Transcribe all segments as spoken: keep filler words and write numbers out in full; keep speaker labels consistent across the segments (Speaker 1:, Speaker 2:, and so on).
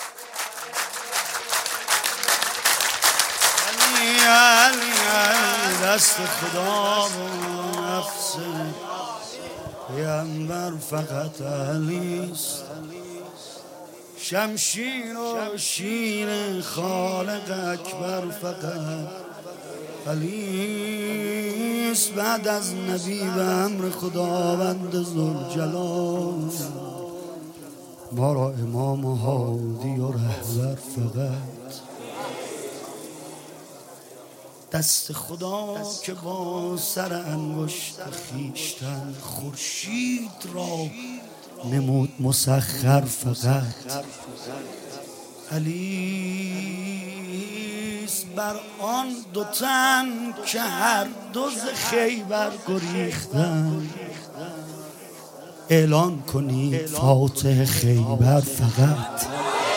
Speaker 1: علی علی علی دست خدا و نفس پیامبر فقط علیست، شمشیر و شیر خالق اکبر فقط علیست. بعد از نبی به امر خداوند ذوالجلال ما را امام و هادی و رهبر فقط. دست خدا که با سر انگشت خویشتن خورشید را نمود مسخر فقط علیست. بر آن دو تن که هر دو ز خیبر گریختن اعلان کنید فاتح خیبر فقط.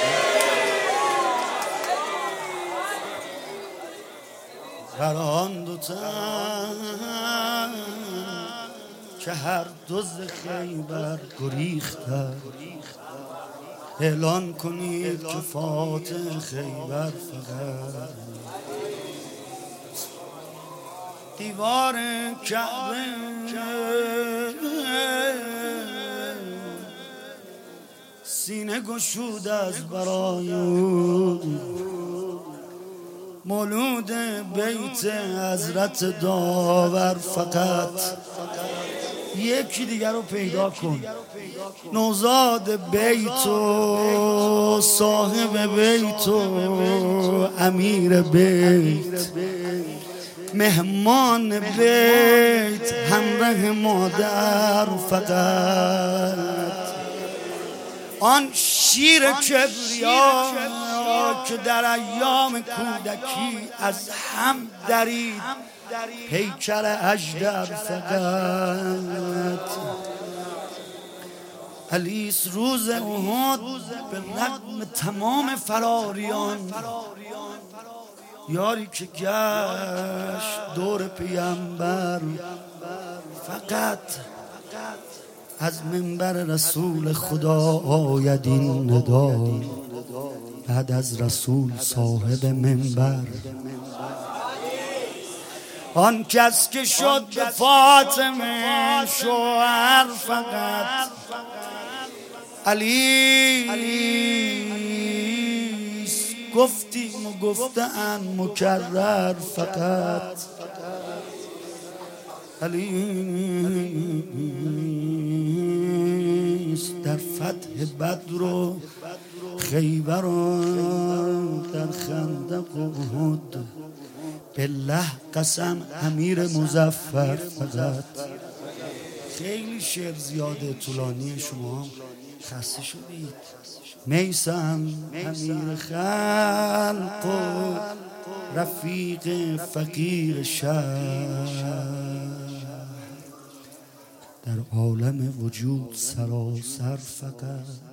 Speaker 1: بر آن دو تن که هر دو ز خیبر گریختن اعلان کنید که فاتح خیبر فقط. دیوار کعبه سینه گشود از برای مولود بیت حضرت داور فقط. یکی دیگر رو پیدا کن، نوزاد بیت و صاحب بیت و امیر بیت، مهمان بیت، همراه مادر فقط. آن شیر کبریا که در ایام کودکی از هم درید پیکر اژدر فقط علیست. روز احد به رغم تمام فراریان یاری که گشت دور پیامبر فقط از منبر رسول خدا آید این ندا، بعد از رسول صاحب منبر. آن کس که شد به فاطمه شوهر فقط علیست. گفتیم و گفتن مکرر فقط علیست. در فتح بدر و خیبر و در خندق و احد بالله قسم امیر مظفر فقط. خیلی شعر زیاده، طولانی، شما خسته شدید. میسم امیر خلق و رفیق فقیر شهر، در عالم وجود سراسر فقط